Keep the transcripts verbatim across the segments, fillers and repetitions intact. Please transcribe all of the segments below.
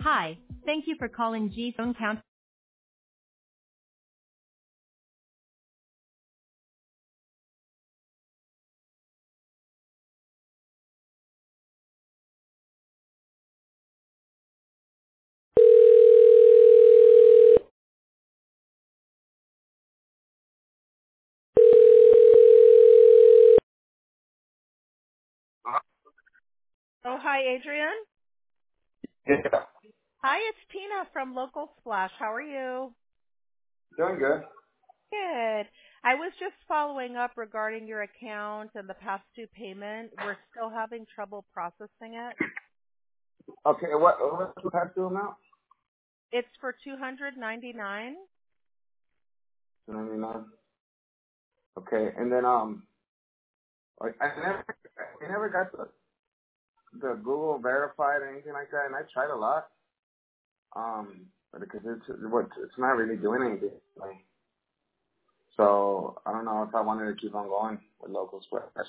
Hi, thank you for calling G Phone Count. Oh, hi, Adrian. Yeah, Hi, it's Tina from Local Splash. How are you? doing good. Good. I was just following up regarding your account and the past due payment. We're still having trouble processing it. Okay, what what's the past due amount? It's for two hundred ninety-nine dollars. Ninety-nine. Okay, and then um, like I never, I never got the the Google verified or anything like that, and I tried a lot. Um, because it's what it's not really doing anything. Like, so I don't know if I wanted to keep on going with local splash.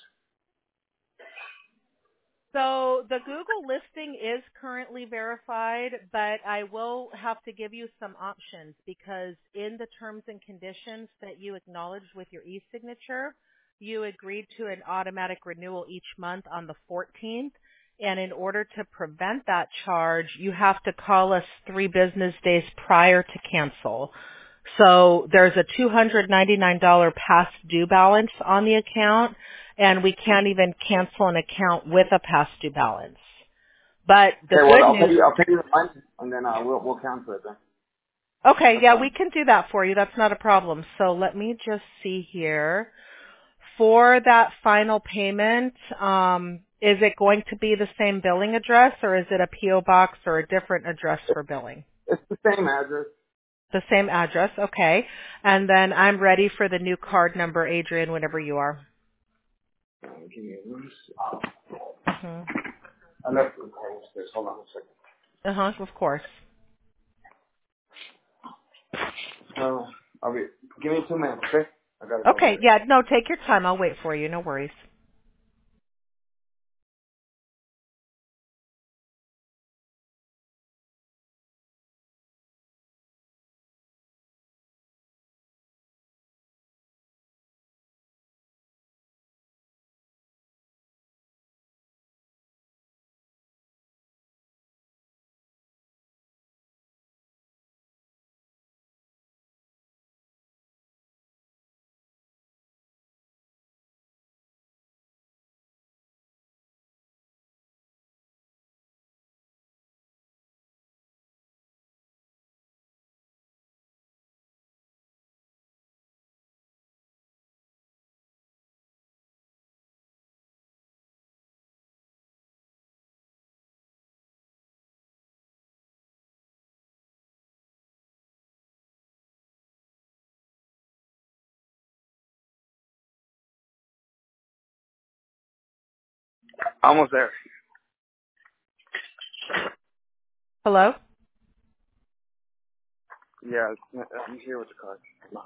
So the Google listing is currently verified, but I will have to give you some options because in the terms and conditions that you acknowledged with your e-signature, you agreed to an automatic renewal each month on the fourteenth. And in order to prevent that charge, you have to call us three business days prior to cancel. So there's a two hundred ninety-nine dollars past due balance on the account, and we can't even cancel an account with a past due balance. But the Okay, well good I'll pay news, you. I'll pay you the money, and then uh, we'll we'll cancel it then. okay, That's yeah, we fine. can do that for you. That's not a problem. So let me just see here. For that final payment, um, is it going to be the same billing address, or is it a P O box or a different address for billing? It's the same address. The same address, okay. And then I'm ready for the new card number, Adrian, whenever you are. Uh, give me one hmm I left the card upstairs. Hold on a second. Uh-huh, of course. Uh, I'll be. Give me two minutes, okay? I gotta go Okay, get it. yeah, no, take your time. I'll wait for you. No worries. Almost there. Hello? Yeah, I'm here with the card.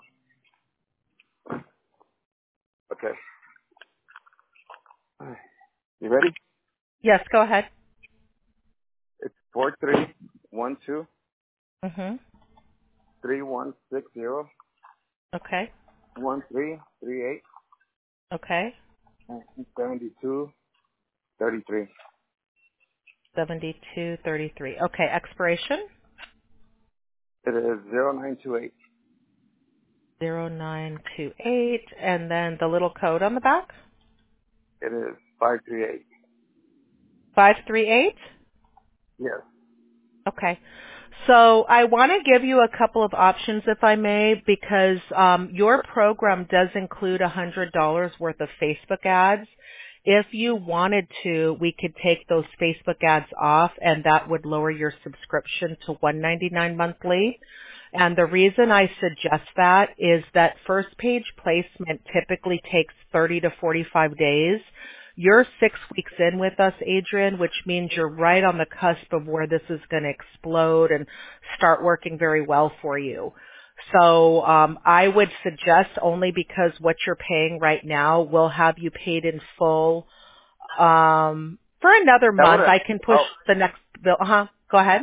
Okay. All right. You ready? Yes, go ahead. It's four three one two hmm three one six zero Okay. one three three eight Okay. seventy two thirty three. seventy-two thirty-three. Okay, expiration? It is zero nine two eight. zero nine two eight. And then the little code on the back? It is five three eight. five three eight? Yes. Okay. So I want to give you a couple of options, if I may, because um, your program does include one hundred dollars worth of Facebook ads. If you wanted to, we could take those Facebook ads off, and that would lower your subscription to one hundred ninety-nine dollars monthly. And the reason I suggest that is that first page placement typically takes thirty to forty-five days. You're six weeks in with us, Adrian, which means you're right on the cusp of where this is going to explode and start working very well for you. So um, I would suggest only because what you're paying right now will have you paid in full um, for another That would month. have I can push helped. the next bill. Uh-huh. Go ahead.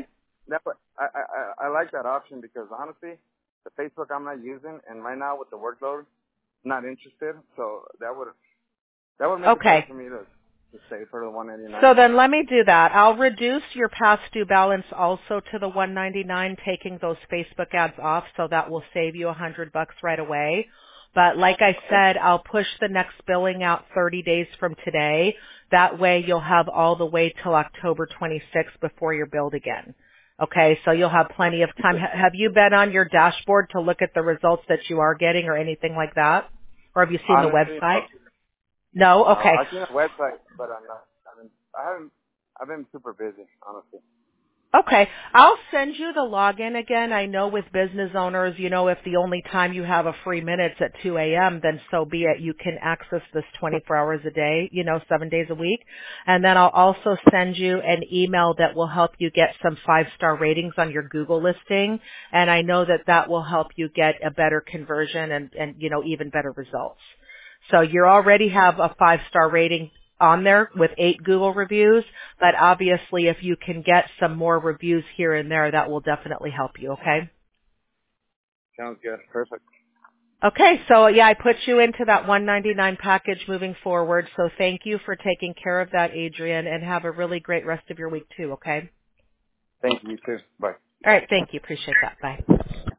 that, I, I, I I like that option because honestly, the Facebook I'm not using, and right now with the workload, not interested. So that would that would make it better Okay. for me to to stay for the one ninety nine. So then let me do that. I'll reduce your past due balance also to the one ninety-nine, taking those Facebook ads off, so that will save you a hundred bucks right away. But like I Okay. said, I'll push the next billing out thirty days from today. That way you'll have all the way till October twenty-sixth before you're billed again. Okay, so you'll have plenty of time. Ha- Have you been on your dashboard to look at the results that you are getting or anything like that? Or have you seen the Honestly, website? no. No? No, Okay. I've seen a website, but I'm not. I mean, I haven't. I've been super busy, honestly. Okay. I'll send you the login again. I know with business owners, you know, if the only time you have a free minute's at two a.m., then so be it. You can access this twenty-four hours a day, you know, seven days a week. And then I'll also send you an email that will help you get some five-star ratings on your Google listing. And I know that that will help you get a better conversion and, and you know, even better results. So you already have a five-star rating on there with eight Google reviews, but obviously if you can get some more reviews here and there, that will definitely help you, okay? Sounds good. Perfect. Okay, so yeah, I put you into that one ninety-nine package moving forward, so thank you for taking care of that, Adrian, and have a really great rest of your week too, okay? Thank you. You too. Bye. All right, thank you. Appreciate that. Bye.